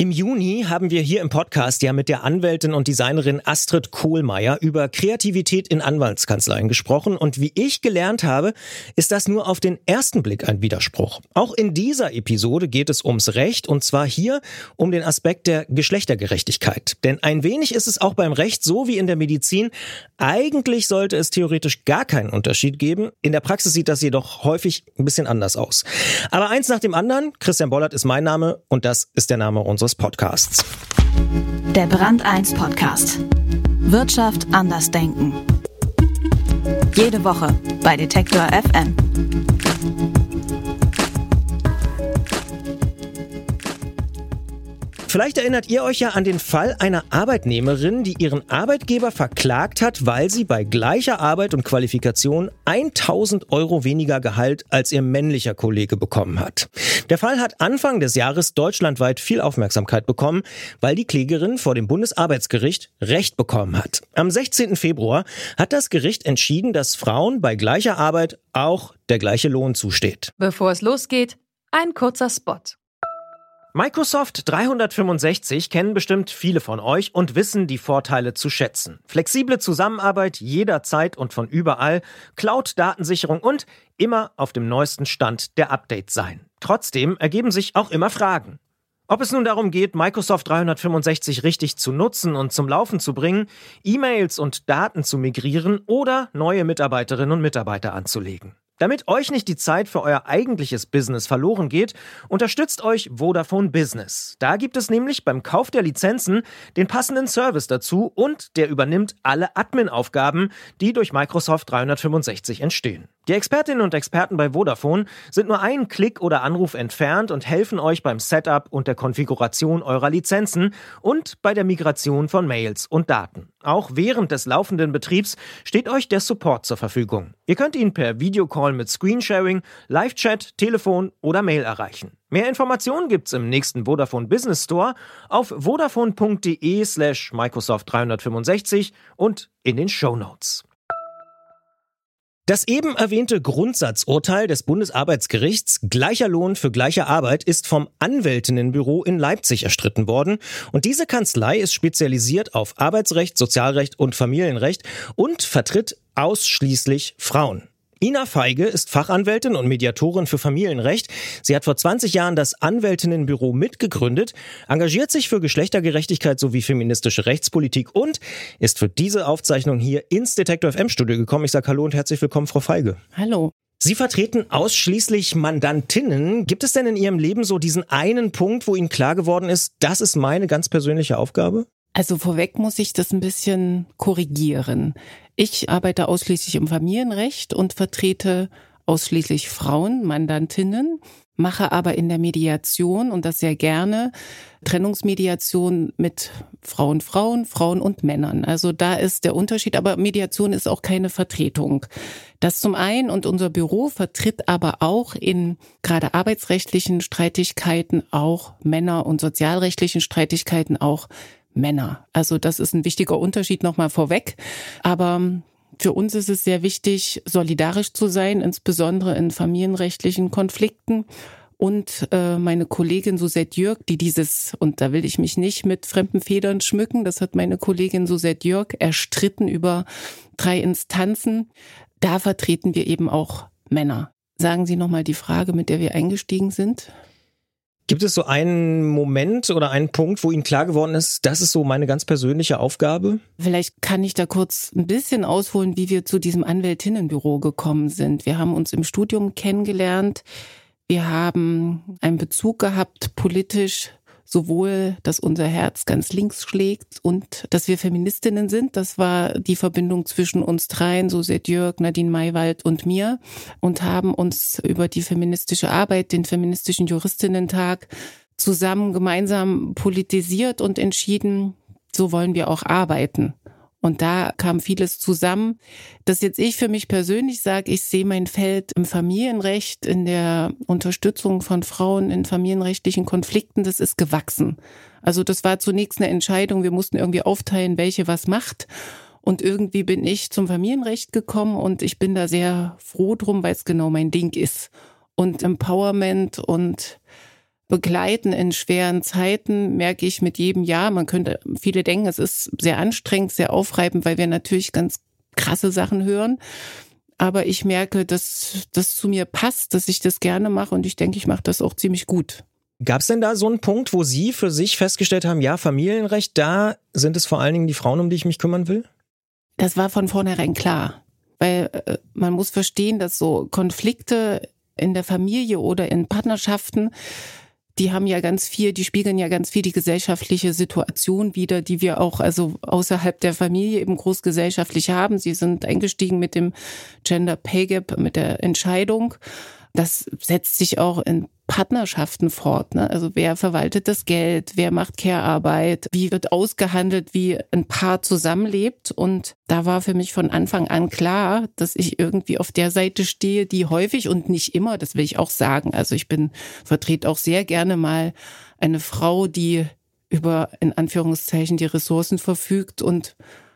Im Juni haben wir hier im Podcast ja mit der Anwältin und Designerin Astrid Kohlmeier über Kreativität in Anwaltskanzleien gesprochen. Und wie ich gelernt habe, ist das nur auf den ersten Blick ein Widerspruch. Auch in dieser Episode geht es ums Recht und zwar hier um den Aspekt der Geschlechtergerechtigkeit. Denn ein wenig ist es auch beim Recht so wie in der Medizin. Eigentlich sollte es theoretisch gar keinen Unterschied geben. In der Praxis sieht das jedoch häufig ein bisschen anders aus. Aber eins nach dem anderen, Christian Bollert ist mein Name und das ist der Name unseres Podcasts. Der Brand 1 Podcast. Wirtschaft anders denken. Jede Woche bei Detektor FM. Vielleicht erinnert ihr euch ja an den Fall einer Arbeitnehmerin, die ihren Arbeitgeber verklagt hat, weil sie bei gleicher Arbeit und Qualifikation 1.000 Euro weniger Gehalt als ihr männlicher Kollege bekommen hat. Der Fall hat Anfang des Jahres deutschlandweit viel Aufmerksamkeit bekommen, weil die Klägerin vor dem Bundesarbeitsgericht Recht bekommen hat. Am 16. Februar hat das Gericht entschieden, dass Frauen bei gleicher Arbeit auch der gleiche Lohn zusteht. Bevor es losgeht, ein kurzer Spot. Microsoft 365 kennen bestimmt viele von euch und wissen die Vorteile zu schätzen. Flexible Zusammenarbeit jederzeit und von überall, Cloud-Datensicherung und immer auf dem neuesten Stand der Updates sein. Trotzdem ergeben sich auch immer Fragen. Ob es nun darum geht, Microsoft 365 richtig zu nutzen und zum Laufen zu bringen, E-Mails und Daten zu migrieren oder neue Mitarbeiterinnen und Mitarbeiter anzulegen. Damit euch nicht die Zeit für euer eigentliches Business verloren geht, unterstützt euch Vodafone Business. Da gibt es nämlich beim Kauf der Lizenzen den passenden Service dazu und der übernimmt alle Admin-Aufgaben, die durch Microsoft 365 entstehen. Die Expertinnen und Experten bei Vodafone sind nur einen Klick oder Anruf entfernt und helfen euch beim Setup und der Konfiguration eurer Lizenzen und bei der Migration von Mails und Daten. Auch während des laufenden Betriebs steht euch der Support zur Verfügung. Ihr könnt ihn per Videocall mit Screensharing, Live-Chat, Telefon oder Mail erreichen. Mehr Informationen gibt's im nächsten Vodafone Business Store auf vodafone.de/Microsoft 365 und in den Shownotes. Das eben erwähnte Grundsatzurteil des Bundesarbeitsgerichts gleicher Lohn für gleiche Arbeit ist vom Anwältinnenbüro in Leipzig erstritten worden. Und diese Kanzlei ist spezialisiert auf Arbeitsrecht, Sozialrecht und Familienrecht und vertritt ausschließlich Frauen. Ina Feige ist Fachanwältin und Mediatorin für Familienrecht. Sie hat vor 20 Jahren das Anwältinnenbüro mitgegründet, engagiert sich für Geschlechtergerechtigkeit sowie feministische Rechtspolitik und ist für diese Aufzeichnung hier ins Detektor FM Studio gekommen. Ich sage Hallo und herzlich willkommen, Frau Feige. Hallo. Sie vertreten ausschließlich Mandantinnen. Gibt es denn in Ihrem Leben so diesen einen Punkt, wo Ihnen klar geworden ist, das ist meine ganz persönliche Aufgabe? Also vorweg muss ich das ein bisschen korrigieren. Ich arbeite ausschließlich im Familienrecht und vertrete ausschließlich Frauen, Mandantinnen, mache aber in der Mediation und das sehr gerne Trennungsmediation mit Frauen und Männern. Also da ist der Unterschied, aber Mediation ist auch keine Vertretung. Das zum einen und unser Büro vertritt aber auch in gerade arbeitsrechtlichen Streitigkeiten auch Männer und sozialrechtlichen Streitigkeiten auch Männer. Also das ist ein wichtiger Unterschied nochmal vorweg. Aber für uns ist es sehr wichtig, solidarisch zu sein, insbesondere in familienrechtlichen Konflikten. Und meine Kollegin Suzette Jörg, die dieses, und da will ich mich nicht mit fremden Federn schmücken, das hat meine Kollegin Suzette Jörg erstritten über 3 Instanzen. Da vertreten wir eben auch Männer. Sagen Sie nochmal die Frage, mit der wir eingestiegen sind. Gibt es so einen Moment oder einen Punkt, wo Ihnen klar geworden ist, das ist so meine ganz persönliche Aufgabe? Vielleicht kann ich da kurz ein bisschen ausholen, wie wir zu diesem Anwältinnenbüro gekommen sind. Wir haben uns im Studium kennengelernt. Wir haben einen Bezug gehabt, politisch, sowohl, dass unser Herz ganz links schlägt und dass wir Feministinnen sind. Das war die Verbindung zwischen uns dreien, Suzette Jörg, Nadine Maywald und mir, und haben uns über die feministische Arbeit, den feministischen Juristinnentag zusammen gemeinsam politisiert und entschieden, so wollen wir auch arbeiten. Und da kam vieles zusammen, dass jetzt ich für mich persönlich sage, ich sehe mein Feld im Familienrecht, in der Unterstützung von Frauen in familienrechtlichen Konflikten, das ist gewachsen. Also das war zunächst eine Entscheidung, wir mussten irgendwie aufteilen, welche was macht. Und irgendwie bin ich zum Familienrecht gekommen und ich bin da sehr froh drum, weil es genau mein Ding ist. Und Empowerment und begleiten in schweren Zeiten, merke ich mit jedem Jahr, viele denken, es ist sehr anstrengend, sehr aufreibend, weil wir natürlich ganz krasse Sachen hören. Aber ich merke, dass das zu mir passt, dass ich das gerne mache und ich denke, ich mache das auch ziemlich gut. Gab es denn da so einen Punkt, wo Sie für sich festgestellt haben, ja, Familienrecht, da sind es vor allen Dingen die Frauen, um die ich mich kümmern will? Das war von vornherein klar, weil man muss verstehen, dass so Konflikte in der Familie oder in Partnerschaften, die spiegeln ja ganz viel die gesellschaftliche Situation wider, die wir auch also außerhalb der Familie eben großgesellschaftlich haben. Sie sind eingestiegen mit dem Gender Pay Gap, mit der Entscheidung. Das setzt sich auch in Partnerschaften fort, ne? Also wer verwaltet das Geld, wer macht Care-Arbeit, wie wird ausgehandelt, wie ein Paar zusammenlebt. Und da war für mich von Anfang an klar, dass ich irgendwie auf der Seite stehe, die häufig und nicht immer, das will ich auch sagen. Also ich vertrete auch sehr gerne mal eine Frau, die über, in Anführungszeichen, die Ressourcen verfügt und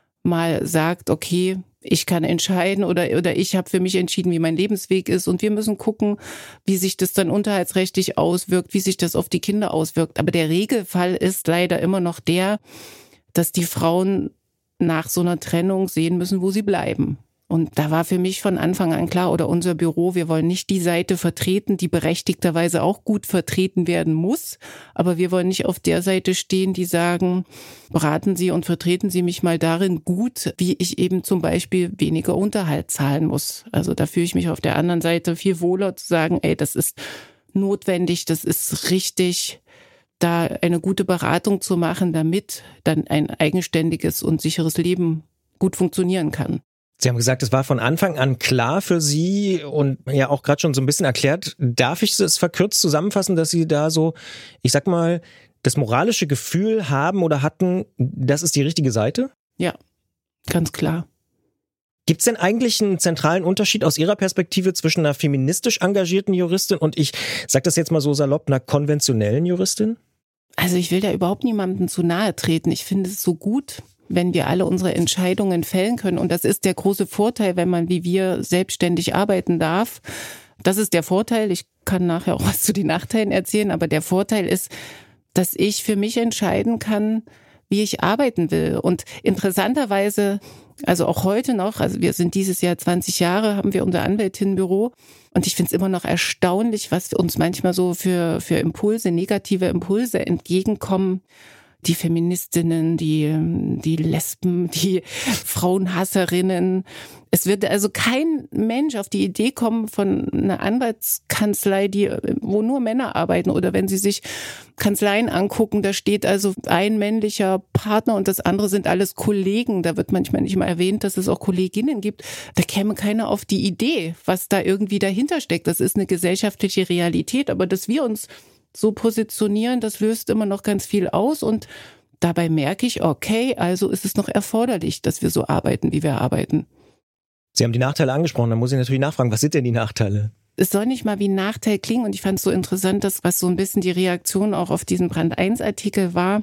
mal sagt, okay, ich kann entscheiden oder ich habe für mich entschieden, wie mein Lebensweg ist und wir müssen gucken, wie sich das dann unterhaltsrechtlich auswirkt, wie sich das auf die Kinder auswirkt. Aber der Regelfall ist leider immer noch der, dass die Frauen nach so einer Trennung sehen müssen, wo sie bleiben. Und da war für mich von Anfang an klar, oder unser Büro, wir wollen nicht die Seite vertreten, die berechtigterweise auch gut vertreten werden muss. Aber wir wollen nicht auf der Seite stehen, die sagen, beraten Sie und vertreten Sie mich mal darin gut, wie ich eben zum Beispiel weniger Unterhalt zahlen muss. Also da fühle ich mich auf der anderen Seite viel wohler zu sagen, das ist notwendig, das ist richtig, da eine gute Beratung zu machen, damit dann ein eigenständiges und sicheres Leben gut funktionieren kann. Sie haben gesagt, es war von Anfang an klar für Sie und ja auch gerade schon so ein bisschen erklärt. Darf ich es verkürzt zusammenfassen, dass Sie da so, ich sag mal, das moralische Gefühl haben oder hatten, das ist die richtige Seite? Ja, ganz klar. Gibt es denn eigentlich einen zentralen Unterschied aus Ihrer Perspektive zwischen einer feministisch engagierten Juristin und ich sage das jetzt mal so salopp, einer konventionellen Juristin? Also ich will da überhaupt niemandem zu nahe treten. Ich finde es so gut, wenn wir alle unsere Entscheidungen fällen können. Und das ist der große Vorteil, wenn man wie wir selbstständig arbeiten darf. Das ist der Vorteil. Ich kann nachher auch was zu den Nachteilen erzählen. Aber der Vorteil ist, dass ich für mich entscheiden kann, wie ich arbeiten will. Und interessanterweise, also auch heute noch, also wir sind dieses Jahr 20 Jahre, haben wir unser Anwältinnenbüro. Und ich finde es immer noch erstaunlich, was uns manchmal so für Impulse, negative Impulse entgegenkommen. Die Feministinnen, die Lesben, die Frauenhasserinnen. Es wird also kein Mensch auf die Idee kommen von einer Anwaltskanzlei, wo nur Männer arbeiten. Oder wenn Sie sich Kanzleien angucken, da steht also ein männlicher Partner und das andere sind alles Kollegen. Da wird manchmal nicht mal erwähnt, dass es auch Kolleginnen gibt. Da käme keiner auf die Idee, was da irgendwie dahinter steckt. Das ist eine gesellschaftliche Realität. Aber dass wir uns so positionieren, das löst immer noch ganz viel aus und dabei merke ich, okay, also ist es noch erforderlich, dass wir so arbeiten, wie wir arbeiten. Sie haben die Nachteile angesprochen, da muss ich natürlich nachfragen, was sind denn die Nachteile? Es soll nicht mal wie ein Nachteil klingen und ich fand es so interessant, dass was so ein bisschen die Reaktion auch auf diesen Brand 1 Artikel war.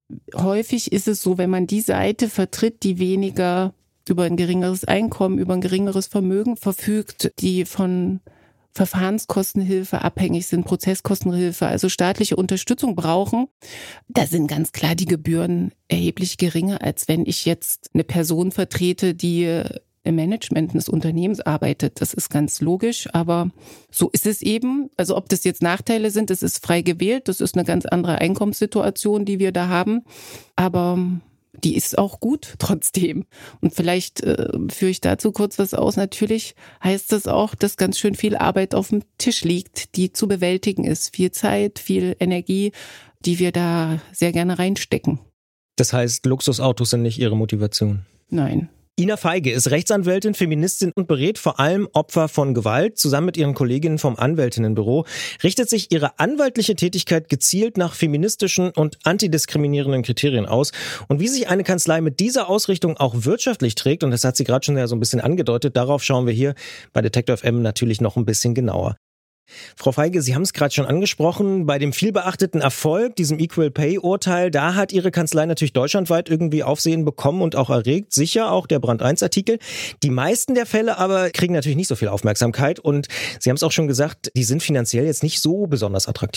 Häufig ist es so, wenn man die Seite vertritt, die weniger über ein geringeres Einkommen, über ein geringeres Vermögen verfügt, die von Verfahrenskostenhilfe abhängig sind, Prozesskostenhilfe, also staatliche Unterstützung brauchen, da sind ganz klar die Gebühren erheblich geringer, als wenn ich jetzt eine Person vertrete, die im Management des Unternehmens arbeitet. Das ist ganz logisch, aber so ist es eben. Also ob das jetzt Nachteile sind, das ist frei gewählt, das ist eine ganz andere Einkommenssituation, die wir da haben, aber die ist auch gut trotzdem. Und vielleicht führe ich dazu kurz was aus. Natürlich heißt das auch, dass ganz schön viel Arbeit auf dem Tisch liegt, die zu bewältigen ist. Viel Zeit, viel Energie, die wir da sehr gerne reinstecken. Das heißt, Luxusautos sind nicht Ihre Motivation? Nein. Ina Feige ist Rechtsanwältin, Feministin und berät vor allem Opfer von Gewalt. Zusammen mit ihren Kolleginnen vom Anwältinnenbüro richtet sich ihre anwaltliche Tätigkeit gezielt nach feministischen und antidiskriminierenden Kriterien aus. Und wie sich eine Kanzlei mit dieser Ausrichtung auch wirtschaftlich trägt, und das hat sie gerade schon ja so ein bisschen angedeutet, darauf schauen wir hier bei Detektor FM natürlich noch ein bisschen genauer. Frau Feige, Sie haben es gerade schon angesprochen, bei dem vielbeachteten Erfolg, diesem Equal Pay Urteil, da hat Ihre Kanzlei natürlich deutschlandweit irgendwie Aufsehen bekommen und auch erregt, sicher auch der Brand 1 Artikel. Die meisten der Fälle aber kriegen natürlich nicht so viel Aufmerksamkeit und Sie haben es auch schon gesagt, die sind finanziell jetzt nicht so besonders attraktiv.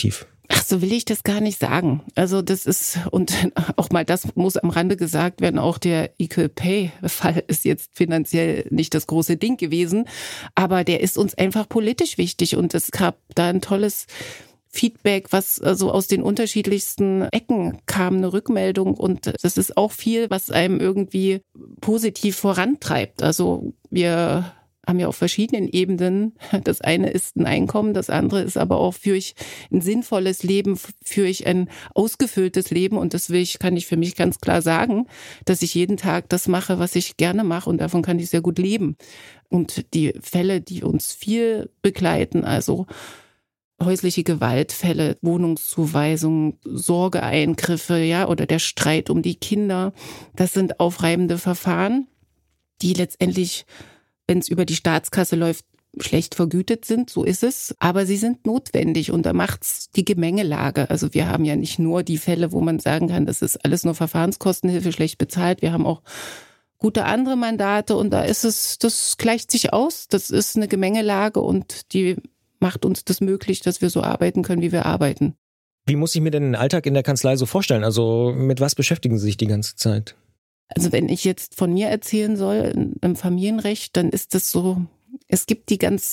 Ach, so will ich das gar nicht sagen. Also das ist, und auch mal das muss am Rande gesagt werden, auch der Equal Pay-Fall ist jetzt finanziell nicht das große Ding gewesen, aber der ist uns einfach politisch wichtig und es gab da ein tolles Feedback, was also aus den unterschiedlichsten Ecken kam, eine Rückmeldung und das ist auch viel, was einem irgendwie positiv vorantreibt. Also wir haben ja auf verschiedenen Ebenen. Das eine ist ein Einkommen, das andere ist aber auch, führe ich ein sinnvolles Leben, führe ich ein ausgefülltes Leben und das kann ich für mich ganz klar sagen, dass ich jeden Tag das mache, was ich gerne mache und davon kann ich sehr gut leben. Und die Fälle, die uns viel begleiten, also häusliche Gewaltfälle, Wohnungszuweisungen, Sorgeeingriffe, ja, oder der Streit um die Kinder, das sind aufreibende Verfahren, die letztendlich, wenn es über die Staatskasse läuft, schlecht vergütet sind, so ist es. Aber sie sind notwendig und da macht's die Gemengelage. Also wir haben ja nicht nur die Fälle, wo man sagen kann, das ist alles nur Verfahrenskostenhilfe, schlecht bezahlt. Wir haben auch gute andere Mandate und da ist es, das gleicht sich aus. Das ist eine Gemengelage und die macht uns das möglich, dass wir so arbeiten können, wie wir arbeiten. Wie muss ich mir denn den Alltag in der Kanzlei so vorstellen? Also mit was beschäftigen Sie sich die ganze Zeit? Also wenn ich jetzt von mir erzählen soll, im Familienrecht, dann ist das so, es gibt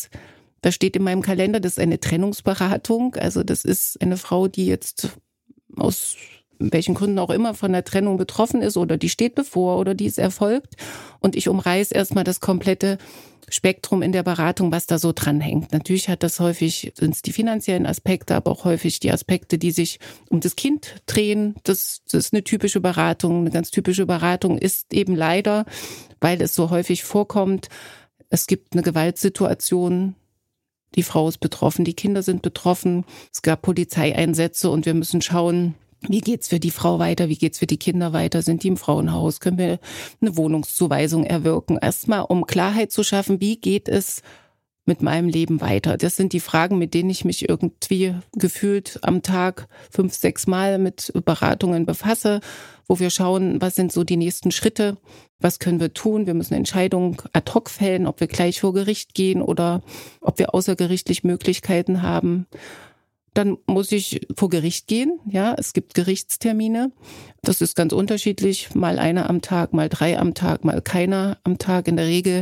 da steht in meinem Kalender, das ist eine Trennungsberatung. Also das ist eine Frau, die jetzt aus welchen Gründen auch immer von der Trennung betroffen ist oder die steht bevor oder die ist erfolgt. Und ich umreiß erstmal das komplette Spektrum in der Beratung, was da so dranhängt. Natürlich sind es die finanziellen Aspekte, aber auch häufig die Aspekte, die sich um das Kind drehen. Das ist eine typische Beratung. Eine ganz typische Beratung ist eben leider, weil es so häufig vorkommt, es gibt eine Gewaltsituation, die Frau ist betroffen, die Kinder sind betroffen, es gab Polizeieinsätze und wir müssen schauen, wie geht's für die Frau weiter? Wie geht's für die Kinder weiter? Sind die im Frauenhaus? Können wir eine Wohnungszuweisung erwirken? Erstmal, um Klarheit zu schaffen, wie geht es mit meinem Leben weiter? Das sind die Fragen, mit denen ich mich irgendwie gefühlt am Tag 5-6 Mal mit Beratungen befasse, wo wir schauen, was sind so die nächsten Schritte? Was können wir tun? Wir müssen Entscheidungen ad hoc fällen, ob wir gleich vor Gericht gehen oder ob wir außergerichtlich Möglichkeiten haben. Dann muss ich vor Gericht gehen. Ja, es gibt Gerichtstermine. Das ist ganz unterschiedlich. Mal einer am Tag, mal 3 am Tag, mal keiner am Tag. In der Regel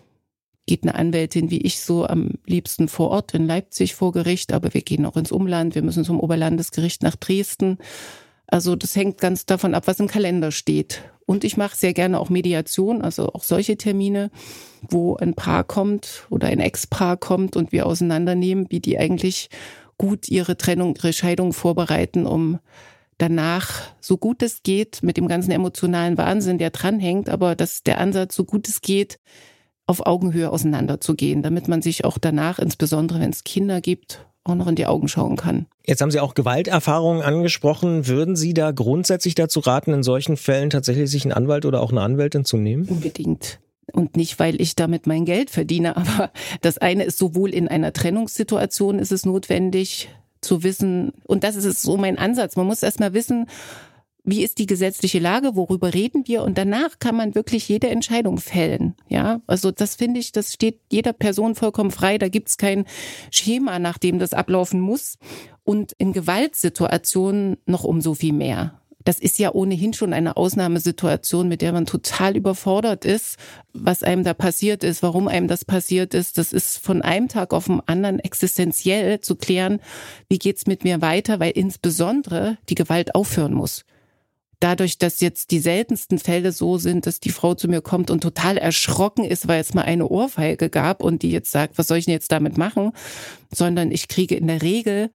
geht eine Anwältin wie ich so am liebsten vor Ort in Leipzig vor Gericht. Aber wir gehen auch ins Umland. Wir müssen zum Oberlandesgericht nach Dresden. Also das hängt ganz davon ab, was im Kalender steht. Und ich mache sehr gerne auch Mediation, also auch solche Termine, wo ein Paar kommt oder ein Ex-Paar kommt und wir auseinandernehmen, wie die eigentlich gut ihre Scheidung vorbereiten, um danach, so gut es geht, mit dem ganzen emotionalen Wahnsinn, der dranhängt, aber dass der Ansatz, so gut es geht, auf Augenhöhe auseinanderzugehen, damit man sich auch danach, insbesondere wenn es Kinder gibt, auch noch in die Augen schauen kann. Jetzt haben Sie auch Gewalterfahrungen angesprochen. Würden Sie da grundsätzlich dazu raten, in solchen Fällen tatsächlich sich einen Anwalt oder auch eine Anwältin zu nehmen? Unbedingt. Und nicht, weil ich damit mein Geld verdiene, aber das eine ist, sowohl in einer Trennungssituation ist es notwendig zu wissen, und das ist so mein Ansatz, man muss erst mal wissen, wie ist die gesetzliche Lage, worüber reden wir, und danach kann man wirklich jede Entscheidung fällen. Ja, also das finde ich, das steht jeder Person vollkommen frei, da gibt's kein Schema, nach dem das ablaufen muss, und in Gewaltsituationen noch umso viel mehr. Das ist ja ohnehin schon eine Ausnahmesituation, mit der man total überfordert ist, was einem da passiert ist, warum einem das passiert ist. Das ist von einem Tag auf den anderen existenziell zu klären, wie geht's mit mir weiter, weil insbesondere die Gewalt aufhören muss. Dadurch, dass jetzt die seltensten Fälle so sind, dass die Frau zu mir kommt und total erschrocken ist, weil es mal eine Ohrfeige gab und die jetzt sagt, was soll ich denn jetzt damit machen, sondern ich kriege in der Regel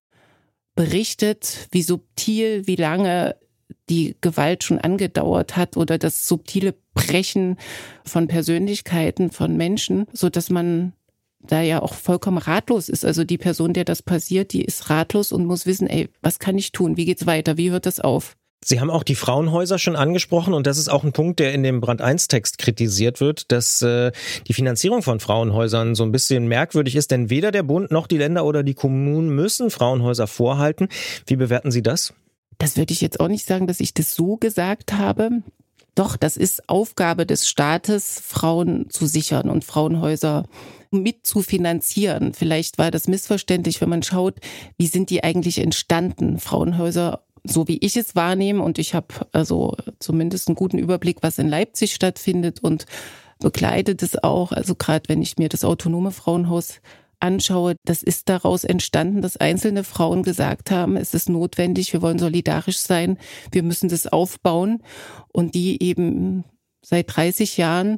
berichtet, wie subtil, wie lange die Gewalt schon angedauert hat oder das subtile Brechen von Persönlichkeiten, von Menschen, so dass man da ja auch vollkommen ratlos ist. Also die Person, der das passiert, die ist ratlos und muss wissen, was kann ich tun? Wie geht's weiter? Wie hört das auf? Sie haben auch die Frauenhäuser schon angesprochen und das ist auch ein Punkt, der in dem Brand-1-Text kritisiert wird, dass die Finanzierung von Frauenhäusern so ein bisschen merkwürdig ist, denn weder der Bund noch die Länder oder die Kommunen müssen Frauenhäuser vorhalten. Wie bewerten Sie das? Das würde ich jetzt auch nicht sagen, dass ich das so gesagt habe. Doch, das ist Aufgabe des Staates, Frauen zu sichern und Frauenhäuser mit zu finanzieren. Vielleicht war das missverständlich, wenn man schaut, wie sind die eigentlich entstanden, Frauenhäuser, so wie ich es wahrnehme. Und ich habe also zumindest einen guten Überblick, was in Leipzig stattfindet und begleitet es auch. Also gerade wenn ich mir das autonome Frauenhaus anschaue, das ist daraus entstanden, dass einzelne Frauen gesagt haben, es ist notwendig, wir wollen solidarisch sein, wir müssen das aufbauen und die eben seit 30 Jahren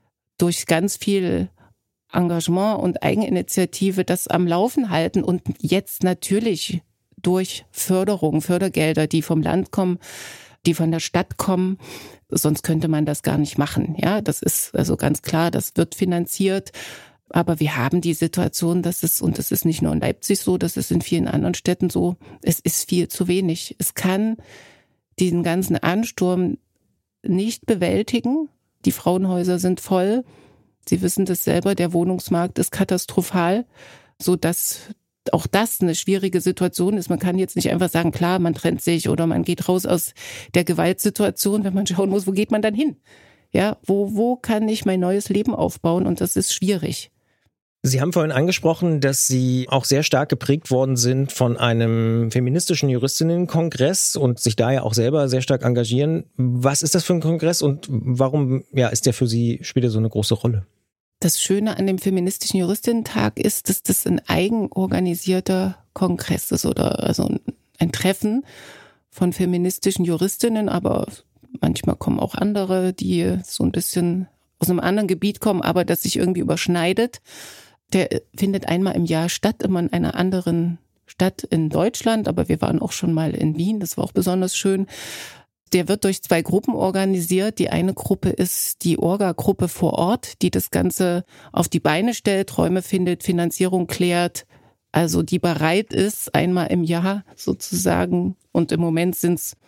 durch ganz viel Engagement und Eigeninitiative das am Laufen halten und jetzt natürlich durch Fördergelder, die vom Land kommen, die von der Stadt kommen, sonst könnte man das gar nicht machen. Ja, das ist also ganz klar, das wird finanziert. Aber wir haben die Situation, und das ist nicht nur in Leipzig so, das ist in vielen anderen Städten so, es ist viel zu wenig. Es kann diesen ganzen Ansturm nicht bewältigen. Die Frauenhäuser sind voll. Sie wissen das selber, der Wohnungsmarkt ist katastrophal, sodass auch das eine schwierige Situation ist. Man kann jetzt nicht einfach sagen, klar, man trennt sich oder man geht raus aus der Gewaltsituation, wenn man schauen muss, wo geht man dann hin? Ja, wo kann ich mein neues Leben aufbauen? Und das ist schwierig. Sie haben vorhin angesprochen, dass Sie auch sehr stark geprägt worden sind von einem feministischen Juristinnenkongress und sich da ja auch selber sehr stark engagieren. Was ist das für ein Kongress und warum ist der für Sie, spielt er so eine große Rolle? Das Schöne an dem feministischen Juristinnentag ist, dass das ein eigenorganisierter Kongress ist oder also ein Treffen von feministischen Juristinnen, aber manchmal kommen auch andere, die so ein bisschen aus einem anderen Gebiet kommen, aber das sich irgendwie überschneidet. Der findet einmal im Jahr statt, immer in einer anderen Stadt in Deutschland, aber wir waren auch schon mal in Wien, das war auch besonders schön. Der wird durch 2 Gruppen organisiert. Die eine Gruppe ist die Orga-Gruppe vor Ort, die das Ganze auf die Beine stellt, Räume findet, Finanzierung klärt, also die bereit ist, einmal im Jahr sozusagen, und im Moment sind es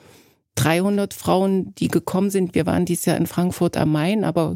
300 Frauen, die gekommen sind. Wir waren dieses Jahr in Frankfurt am Main, aber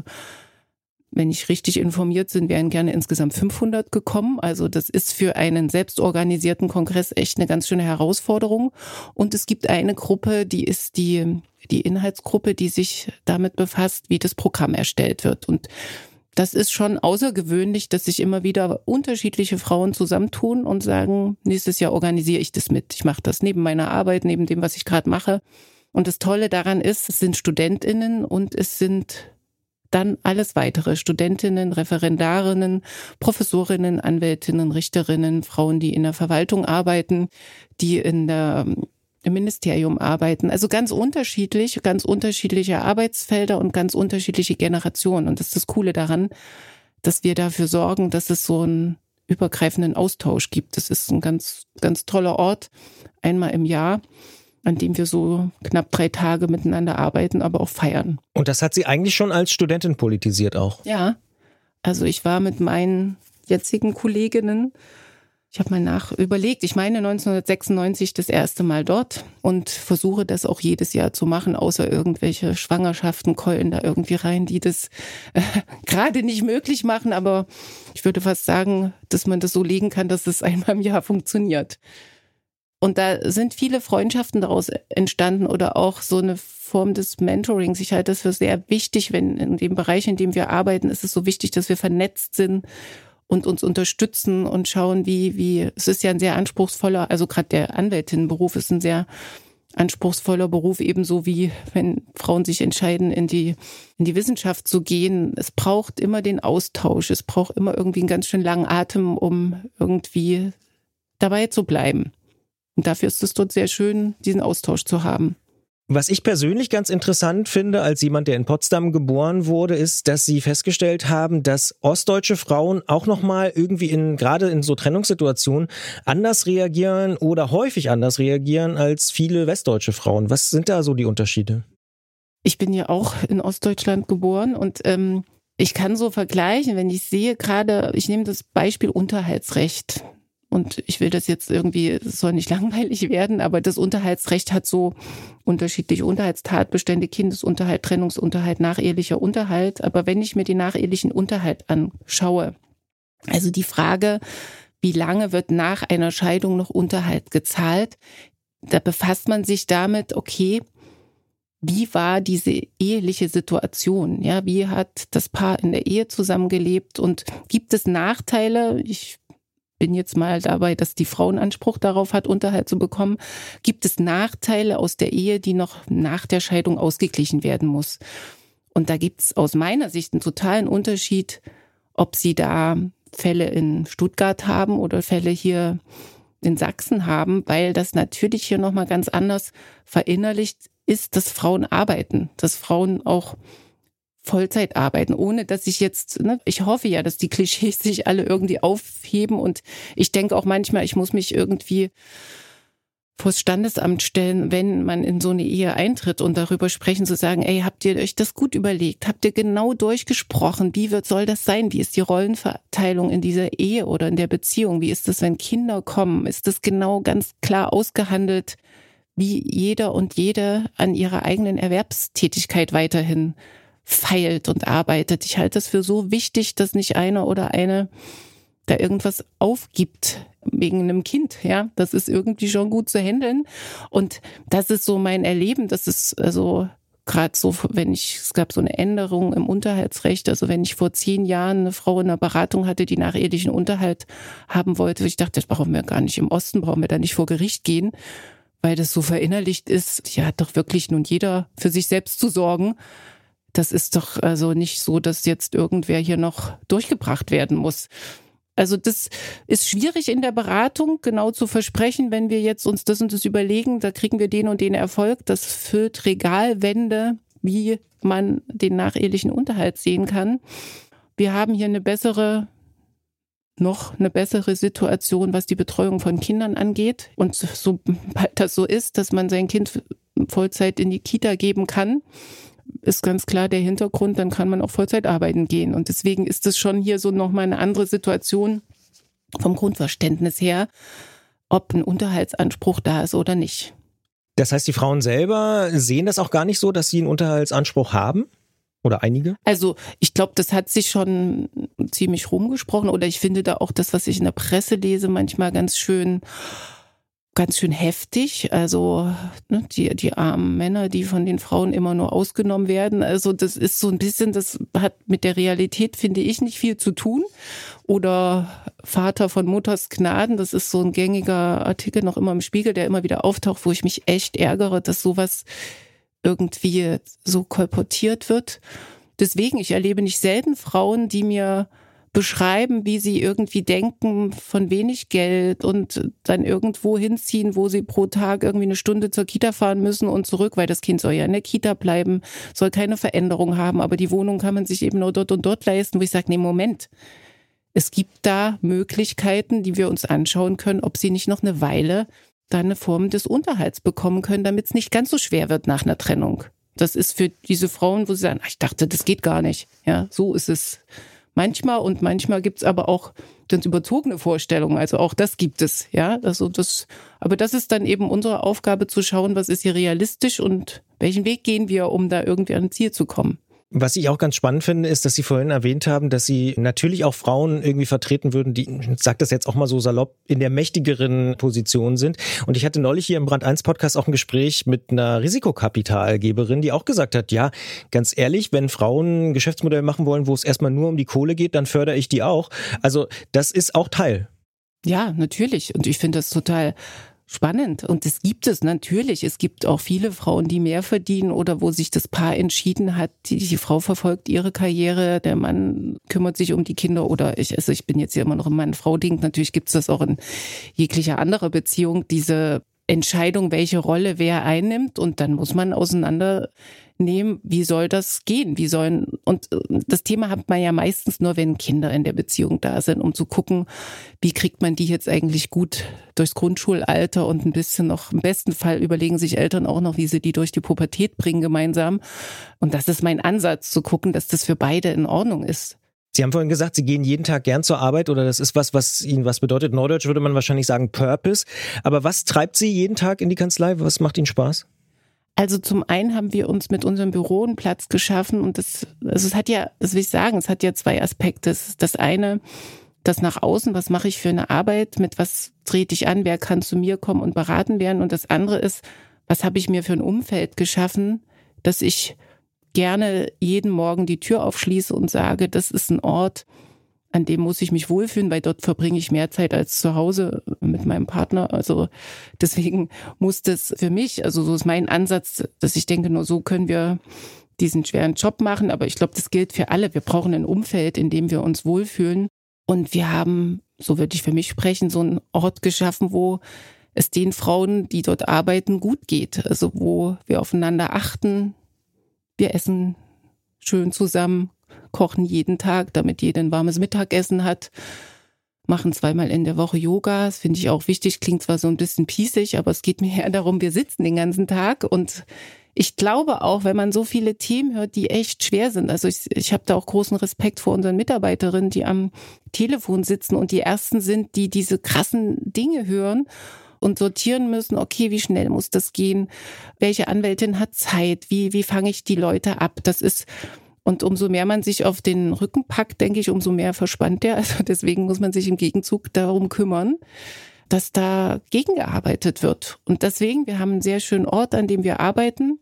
wenn ich richtig informiert bin, wären gerne insgesamt 500 gekommen. Also das ist für einen selbstorganisierten Kongress echt eine ganz schöne Herausforderung. Und es gibt eine Gruppe, die ist die Inhaltsgruppe, die sich damit befasst, wie das Programm erstellt wird. Und das ist schon außergewöhnlich, dass sich immer wieder unterschiedliche Frauen zusammentun und sagen, nächstes Jahr organisiere ich das mit. Ich mache das neben meiner Arbeit, neben dem, was ich gerade mache. Und das Tolle daran ist, es sind StudentInnen und es sind dann alles weitere Studentinnen, Referendarinnen, Professorinnen, Anwältinnen, Richterinnen, Frauen, die in der Verwaltung arbeiten, die im Ministerium arbeiten. Also ganz unterschiedliche Arbeitsfelder und ganz unterschiedliche Generationen. Und das ist das Coole daran, dass wir dafür sorgen, dass es so einen übergreifenden Austausch gibt. Das ist ein ganz, ganz toller Ort, einmal im Jahr, an dem wir so knapp 3 Tage miteinander arbeiten, aber auch feiern. Und das hat Sie eigentlich schon als Studentin politisiert auch? Ja, also ich war mit meinen jetzigen Kolleginnen, ich habe mal überlegt, ich meine 1996 das erste Mal dort und versuche das auch jedes Jahr zu machen, außer irgendwelche Schwangerschaften keulen da irgendwie rein, die das gerade nicht möglich machen, aber ich würde fast sagen, dass man das so legen kann, dass es einmal im Jahr funktioniert. Und da sind viele Freundschaften daraus entstanden oder auch so eine Form des Mentorings. Ich halte das für sehr wichtig, wenn in dem Bereich, in dem wir arbeiten, ist es so wichtig, dass wir vernetzt sind und uns unterstützen und schauen, wie es ist ja ein sehr anspruchsvoller, also gerade der Anwältinnenberuf ist ein sehr anspruchsvoller Beruf, ebenso wie wenn Frauen sich entscheiden, in die Wissenschaft zu gehen. Es braucht immer den Austausch, es braucht immer irgendwie einen ganz schön langen Atem, um irgendwie dabei zu bleiben. Und dafür ist es dort sehr schön, diesen Austausch zu haben. Was ich persönlich ganz interessant finde, als jemand, der in Potsdam geboren wurde, ist, dass Sie festgestellt haben, dass ostdeutsche Frauen auch nochmal irgendwie gerade in so Trennungssituationen anders reagieren oder häufig anders reagieren als viele westdeutsche Frauen. Was sind da so die Unterschiede? Ich bin ja auch in Ostdeutschland geboren und ich kann so vergleichen, wenn ich sehe gerade, ich nehme das Beispiel Unterhaltsrecht. Und ich will das jetzt irgendwie, es soll nicht langweilig werden, aber das Unterhaltsrecht hat so unterschiedliche Unterhaltstatbestände, Kindesunterhalt, Trennungsunterhalt, nachehelicher Unterhalt. Aber wenn ich mir den nachehelichen Unterhalt anschaue, also die Frage, wie lange wird nach einer Scheidung noch Unterhalt gezahlt, da befasst man sich damit, okay, wie war diese eheliche Situation? Ja, wie hat das Paar in der Ehe zusammengelebt und gibt es Nachteile? Ich bin jetzt mal dabei, dass die Frau einen Anspruch darauf hat, Unterhalt zu bekommen. Gibt es Nachteile aus der Ehe, die noch nach der Scheidung ausgeglichen werden muss? Und da gibt es aus meiner Sicht einen totalen Unterschied, ob Sie da Fälle in Stuttgart haben oder Fälle hier in Sachsen haben, weil das natürlich hier nochmal ganz anders verinnerlicht ist, dass Frauen arbeiten, dass Frauen auch Vollzeit arbeiten, ohne dass ich jetzt, ich hoffe ja, dass die Klischees sich alle irgendwie aufheben und ich denke auch manchmal, ich muss mich irgendwie vors Standesamt stellen, wenn man in so eine Ehe eintritt und darüber sprechen, zu sagen, ey, habt ihr euch das gut überlegt? Habt ihr genau durchgesprochen? Soll das sein? Wie ist die Rollenverteilung in dieser Ehe oder in der Beziehung? Wie ist das, wenn Kinder kommen? Ist das genau ganz klar ausgehandelt, wie jeder und jede an ihrer eigenen Erwerbstätigkeit weiterhin feilt und arbeitet? Ich halte das für so wichtig, dass nicht einer oder eine da irgendwas aufgibt wegen einem Kind, ja, das ist irgendwie schon gut zu handeln und das ist so mein Erleben, das ist also gerade so, es gab so eine Änderung im Unterhaltsrecht, also wenn ich vor 10 Jahren eine Frau in einer Beratung hatte, die nachehelichen Unterhalt haben wollte, ich dachte, das brauchen wir gar nicht im Osten, brauchen wir da nicht vor Gericht gehen, weil das so verinnerlicht ist, ja, hat doch wirklich nun jeder für sich selbst zu sorgen. Das ist doch also nicht so, dass jetzt irgendwer hier noch durchgebracht werden muss. Also das ist schwierig in der Beratung genau zu versprechen, wenn wir jetzt uns das und das überlegen, da kriegen wir den und den Erfolg. Das füllt Regalwände, wie man den nachehelichen Unterhalt sehen kann. Wir haben hier noch eine bessere Situation, was die Betreuung von Kindern angeht. Und sobald das so ist, dass man sein Kind Vollzeit in die Kita geben kann, ist ganz klar der Hintergrund, dann kann man auch Vollzeit arbeiten gehen. Und deswegen ist es schon hier so nochmal eine andere Situation vom Grundverständnis her, ob ein Unterhaltsanspruch da ist oder nicht. Das heißt, die Frauen selber sehen das auch gar nicht so, dass sie einen Unterhaltsanspruch haben? Oder einige? Also ich glaube, das hat sich schon ziemlich rumgesprochen. Oder ich finde da auch das, was ich in der Presse lese, manchmal ganz schön heftig, also die armen Männer, die von den Frauen immer nur ausgenommen werden, also das ist so ein bisschen, das hat mit der Realität, finde ich, nicht viel zu tun. Oder Vater von Mutters Gnaden, das ist so ein gängiger Artikel noch immer im Spiegel, der immer wieder auftaucht, wo ich mich echt ärgere, dass sowas irgendwie so kolportiert wird. Deswegen, ich erlebe nicht selten Frauen, die mir beschreiben, wie sie irgendwie denken von wenig Geld und dann irgendwo hinziehen, wo sie pro Tag irgendwie eine Stunde zur Kita fahren müssen und zurück, weil das Kind soll ja in der Kita bleiben, soll keine Veränderung haben, aber die Wohnung kann man sich eben nur dort und dort leisten, wo ich sage, nee, Moment, es gibt da Möglichkeiten, die wir uns anschauen können, ob sie nicht noch eine Weile da eine Form des Unterhalts bekommen können, damit es nicht ganz so schwer wird nach einer Trennung. Das ist für diese Frauen, wo sie sagen, ich dachte, das geht gar nicht. Ja, so ist es. Manchmal gibt's aber auch ganz überzogene Vorstellungen, also auch das gibt es, ja, aber das ist dann eben unsere Aufgabe zu schauen, was ist hier realistisch und welchen Weg gehen wir, um da irgendwie an ein Ziel zu kommen. Was ich auch ganz spannend finde, ist, dass Sie vorhin erwähnt haben, dass Sie natürlich auch Frauen irgendwie vertreten würden, die, ich sag das jetzt auch mal so salopp, in der mächtigeren Position sind. Und ich hatte neulich hier im Brand 1 Podcast auch ein Gespräch mit einer Risikokapitalgeberin, die auch gesagt hat, ja, ganz ehrlich, wenn Frauen ein Geschäftsmodell machen wollen, wo es erstmal nur um die Kohle geht, dann fördere ich die auch. Also das ist auch Teil. Ja, natürlich. Und ich finde das total spannend. Und es gibt es natürlich. Es gibt auch viele Frauen, die mehr verdienen oder wo sich das Paar entschieden hat, die Frau verfolgt ihre Karriere, der Mann kümmert sich um die Kinder oder ich bin jetzt hier immer noch im Mann-Frau-Ding. Natürlich gibt es das auch in jeglicher anderer Beziehung, diese Entscheidung, welche Rolle wer einnimmt und dann muss man auseinandernehmen, wie soll das gehen? Und das Thema hat man ja meistens nur, wenn Kinder in der Beziehung da sind, um zu gucken, wie kriegt man die jetzt eigentlich gut durchs Grundschulalter und ein bisschen noch, im besten Fall überlegen sich Eltern auch noch, wie sie die durch die Pubertät bringen gemeinsam. Und das ist mein Ansatz, zu gucken, dass das für beide in Ordnung ist. Sie haben vorhin gesagt, Sie gehen jeden Tag gern zur Arbeit oder das ist was Ihnen was bedeutet. Neudeutsch würde man wahrscheinlich sagen Purpose. Aber was treibt Sie jeden Tag in die Kanzlei? Was macht Ihnen Spaß? Also zum einen haben wir uns mit unserem Büro einen Platz geschaffen und es hat ja 2 Aspekte. Das eine, das nach außen, was mache ich für eine Arbeit, mit was trete ich an, wer kann zu mir kommen und beraten werden. Und das andere ist, was habe ich mir für ein Umfeld geschaffen, dass ich gerne jeden Morgen die Tür aufschließe und sage, das ist ein Ort, an dem muss ich mich wohlfühlen, weil dort verbringe ich mehr Zeit als zu Hause mit meinem Partner. Also deswegen muss das für mich, also so ist mein Ansatz, dass ich denke, nur so können wir diesen schweren Job machen. Aber ich glaube, das gilt für alle. Wir brauchen ein Umfeld, in dem wir uns wohlfühlen. Und wir haben, so würde ich für mich sprechen, so einen Ort geschaffen, wo es den Frauen, die dort arbeiten, gut geht. Also wo wir aufeinander achten. Wir essen schön zusammen, kochen jeden Tag, damit jeder ein warmes Mittagessen hat, machen 2-mal in der Woche Yoga. Das finde ich auch wichtig, klingt zwar so ein bisschen piesig, aber es geht mir eher darum, wir sitzen den ganzen Tag. Und ich glaube auch, wenn man so viele Themen hört, die echt schwer sind, also ich habe da auch großen Respekt vor unseren Mitarbeiterinnen, die am Telefon sitzen und die Ersten sind, die diese krassen Dinge hören und sortieren müssen, okay, wie schnell muss das gehen? Welche Anwältin hat Zeit? Wie fange ich die Leute ab? Und umso mehr man sich auf den Rücken packt, denke ich, umso mehr verspannt der. Also deswegen muss man sich im Gegenzug darum kümmern, dass da gegengearbeitet wird. Und deswegen, wir haben einen sehr schönen Ort, an dem wir arbeiten.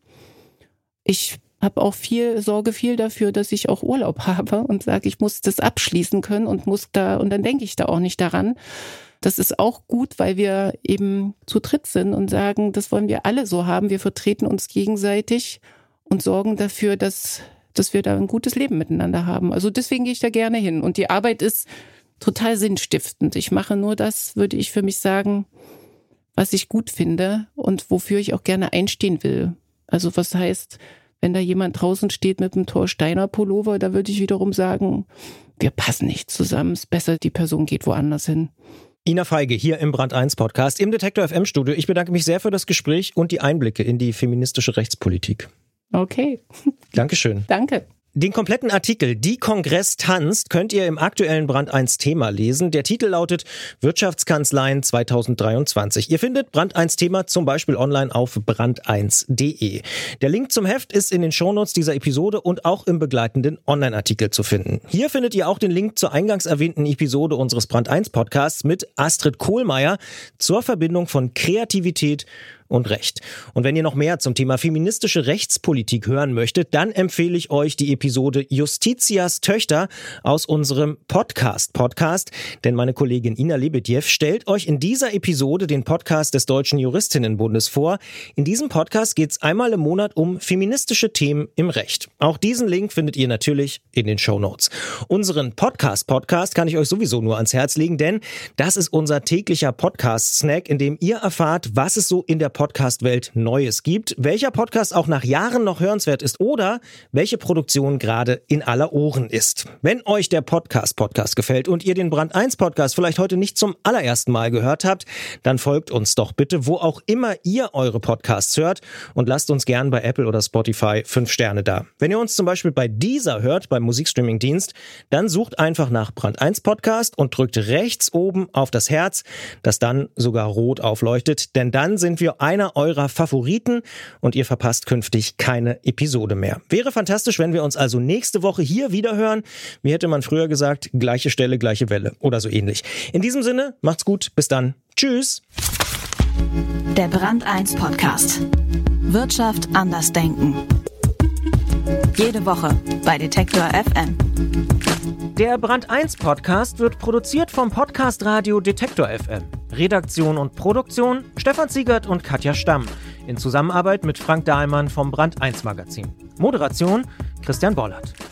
Ich habe auch sorge viel dafür, dass ich auch Urlaub habe und sage, ich muss das abschließen können und dann denke ich da auch nicht daran. Das ist auch gut, weil wir eben zu dritt sind und sagen, das wollen wir alle so haben. Wir vertreten uns gegenseitig und sorgen dafür, dass wir da ein gutes Leben miteinander haben. Also deswegen gehe ich da gerne hin. Und die Arbeit ist total sinnstiftend. Ich mache nur das, würde ich für mich sagen, was ich gut finde und wofür ich auch gerne einstehen will. Also was heißt, wenn da jemand draußen steht mit einem Thor Steiner Pullover, da würde ich wiederum sagen, wir passen nicht zusammen. Es ist besser, die Person geht woanders hin. Ina Feige hier im Brand 1 Podcast im Detektor FM Studio. Ich bedanke mich sehr für das Gespräch und die Einblicke in die feministische Rechtspolitik. Okay. Dankeschön. Danke. Den kompletten Artikel Die Kongress tanzt könnt ihr im aktuellen Brand 1 Thema lesen. Der Titel lautet Wirtschaftskanzleien 2023. Ihr findet Brand 1 Thema zum Beispiel online auf brand1.de. Der Link zum Heft ist in den Shownotes dieser Episode und auch im begleitenden Online-Artikel zu finden. Hier findet ihr auch den Link zur eingangs erwähnten Episode unseres Brand 1 Podcasts mit Astrid Kohlmeier zur Verbindung von Kreativität und Recht. Und wenn ihr noch mehr zum Thema feministische Rechtspolitik hören möchtet, dann empfehle ich euch die Episode Justitias Töchter aus unserem Podcast. Denn meine Kollegin Ina Lebedjew stellt euch in dieser Episode den Podcast des Deutschen Juristinnenbundes vor. In diesem Podcast geht es einmal im Monat um feministische Themen im Recht. Auch diesen Link findet ihr natürlich in den Shownotes. Unseren Podcast kann ich euch sowieso nur ans Herz legen, denn das ist unser täglicher Podcast-Snack, in dem ihr erfahrt, was es so in der Podcast-Welt Neues gibt, welcher Podcast auch nach Jahren noch hörenswert ist oder welche Produktion gerade in aller Ohren ist. Wenn euch der Podcast gefällt und ihr den Brand 1 Podcast vielleicht heute nicht zum allerersten Mal gehört habt, dann folgt uns doch bitte, wo auch immer ihr eure Podcasts hört und lasst uns gern bei Apple oder Spotify 5 Sterne da. Wenn ihr uns zum Beispiel bei Deezer hört, beim Musikstreaming-Dienst, dann sucht einfach nach Brand 1 Podcast und drückt rechts oben auf das Herz, das dann sogar rot aufleuchtet, denn dann sind wir einer eurer Favoriten und ihr verpasst künftig keine Episode mehr. Wäre fantastisch, wenn wir uns also nächste Woche hier wieder hören. Wie hätte man früher gesagt, gleiche Stelle, gleiche Welle oder so ähnlich. In diesem Sinne, macht's gut, bis dann. Tschüss. Der Brand 1 Podcast. Wirtschaft anders denken. Jede Woche bei Detektor FM. Der Brand 1 Podcast wird produziert vom Podcast Radio Detektor FM. Redaktion und Produktion Stefan Ziegert und Katja Stamm. In Zusammenarbeit mit Frank Dahlmann vom Brand 1 Magazin. Moderation Christian Bollert.